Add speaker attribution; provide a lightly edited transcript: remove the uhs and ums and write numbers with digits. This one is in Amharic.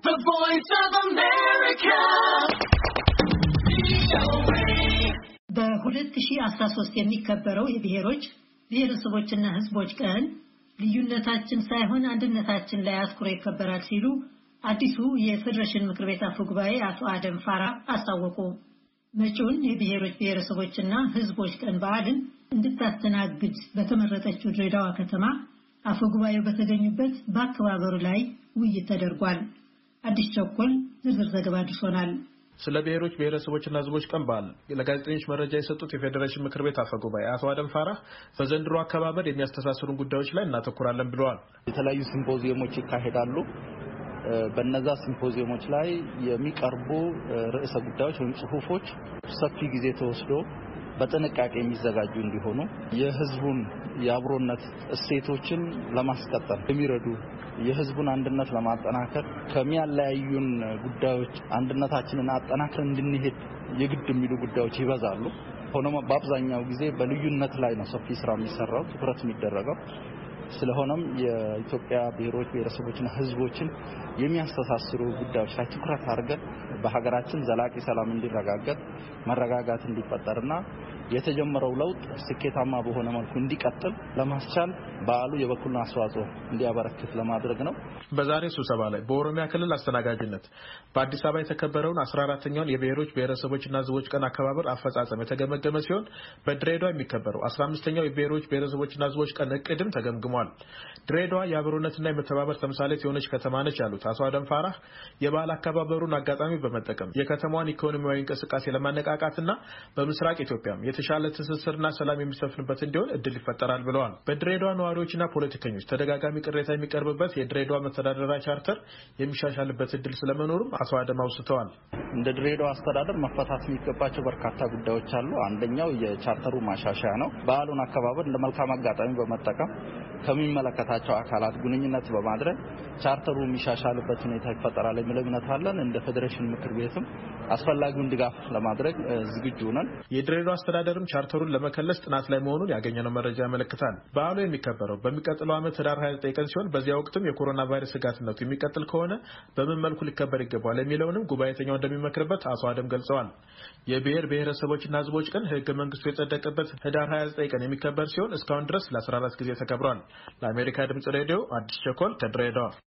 Speaker 1: The Voice of America. በ2013 የሚከበረው የብሔሮች ብሔረሰቦችና ሕዝቦች ቀን ልዩነታችን ሳይሆን አንድነታችን ላይ አትኩሮ ይከበራል ሲሉ አዲሱ የፌዴሬሽን ምክር ቤት አፈ ጉባኤ አቶ አደም ፋራ አስታወቁ። መጪውን የብሔሮች ብሔረሰቦችና ሕዝቦች ቀን በዓልን እንድታስተናግድ በተመረጠችው ድሬዳዋ ከተማ አፈ ጉባኤው በተገኙበት በአከባበሩ ላይ ውይይት ተደርጓል። አዲስ ቸኮል ዝርዝር ዘገባ አድርሶናል።
Speaker 2: ስለ ብሔሮች ብሔረሰቦችና ሕዝቦች ቀን በዓል ለጋዜጠኞች መረጃ የሰጡት የፌዴሬሽን ምክር ቤት አፈ ጉባኤ አቶ አደም ፋራ በዘንድሮ አከባበር የሚያስተሳስሩን ጉዳዮች ላይ እናተኩራለን ብለዋል።
Speaker 3: የተለያዩ ሲምፖዚየሞች ይካሄዳሉ። በእነዛ ሲምፖዚየሞች ላይ የሚቀርቡ ርዕሰ ጉዳዮች ወይም ጽሁፎች ሰፊ ጊዜ ተወስዶ በጥንቃቄ የሚዘጋጁ እንዲሆኑ የህዝቡን የአብሮነት እሴቶችን ለማስቀጠል የሚረዱ የህዝቡን አንድነት ለማጠናከር ከሚያለያዩን ጉዳዮች አንድነታችንን አጠናክረን እንድንሄድ የግድ የሚሉ ጉዳዮች ይበዛሉ። ሆኖም በአብዛኛው ጊዜ በልዩነት ላይ ነው ሰፊ ስራ የሚሰራው፣ ትኩረት የሚደረገው። ስለሆነም የኢትዮጵያ ብሔሮች ብሔረሰቦችና ህዝቦችን የሚያስተሳስሩ ጉዳዮች ላይ ትኩረት አድርገን በሀገራችን ዘላቂ ሰላም እንዲረጋገጥ መረጋጋት እንዲፈጠርና የተጀመረው ለውጥ ስኬታማ በሆነ መልኩ እንዲቀጥል ለማስቻል በዓሉ የበኩሉን አስተዋጽኦ እንዲያበረክት ለማድረግ ነው።
Speaker 2: በዛሬ ስብሰባ ላይ በኦሮሚያ ክልል አስተናጋጅነት በአዲስ አበባ የተከበረውን 14ኛውን የብሔሮች ብሔረሰቦችና ሕዝቦች ቀን አከባበር አፈጻጸም የተገመገመ ሲሆን በድሬዳዋ የሚከበረው 15ኛው የብሔሮች ብሔረሰቦችና ሕዝቦች ቀን እቅድም ተገምግሟል። ድሬዳዋ የአብሮነትና የመተባበር ተምሳሌት የሆነች ከተማ ነች ያሉት አቶ አደም ፋራ የበዓል አከባበሩን አጋጣሚ በመጠቀም የከተማዋን ኢኮኖሚያዊ እንቅስቃሴ ለማነቃቃትና በምስራቅ ኢትዮጵያም የተሻለ ትስስርና ሰላም የሚሰፍንበት እንዲሆን እድል ይፈጠራል ብለዋል። በድሬዳዋ ነዋሪዎችና ፖለቲከኞች ተደጋጋሚ ቅሬታ የሚቀርብበት የድሬዳዋ መተዳደሪያ ቻርተር የሚሻሻልበት እድል ስለመኖሩም አቶ አደም አውስተዋል።
Speaker 3: እንደ ድሬዳዋ አስተዳደር መፈታት የሚገባቸው በርካታ ጉዳዮች አሉ። አንደኛው የቻርተሩ ማሻሻያ ነው። በዓሉን አከባበር እንደ መልካም አጋጣሚ በመጠቀም ከሚመለከታቸው አካላት ግንኙነት በማድረግ ቻርተሩ የሚሻሻልበት ሁኔታ ይፈጠራል የሚል እምነት አለን። እንደ ፌዴሬሽን ምክር ቤትም አስፈላጊውን ድጋፍ ለማድረግ ዝግጁ ነን።
Speaker 2: የድሬዳዋ አስተዳደርም ቻርተሩን ለመከለስ ጥናት ላይ መሆኑን ያገኘነው መረጃ ያመለክታል። በዓሉ የሚከበረው በሚቀጥለው ዓመት ህዳር 29 ቀን ሲሆን በዚያ ወቅትም የኮሮና ቫይረስ ስጋትነቱ የሚቀጥል ከሆነ በምን መልኩ ሊከበር ይገባል የሚለውንም ጉባኤተኛው እንደሚመክርበት አቶ አደም ገልጸዋል። የብሔር ብሔረሰቦችና ሕዝቦች ቀን ህገ መንግስቱ የጸደቀበት ህዳር 29 ቀን የሚከበር ሲሆን እስካሁን ድረስ ለ14 ጊዜ ተከብሯል። ለአሜሪካ ድምጽ ሬዲዮ አዲስ ቸኮል ከድሬዳዋ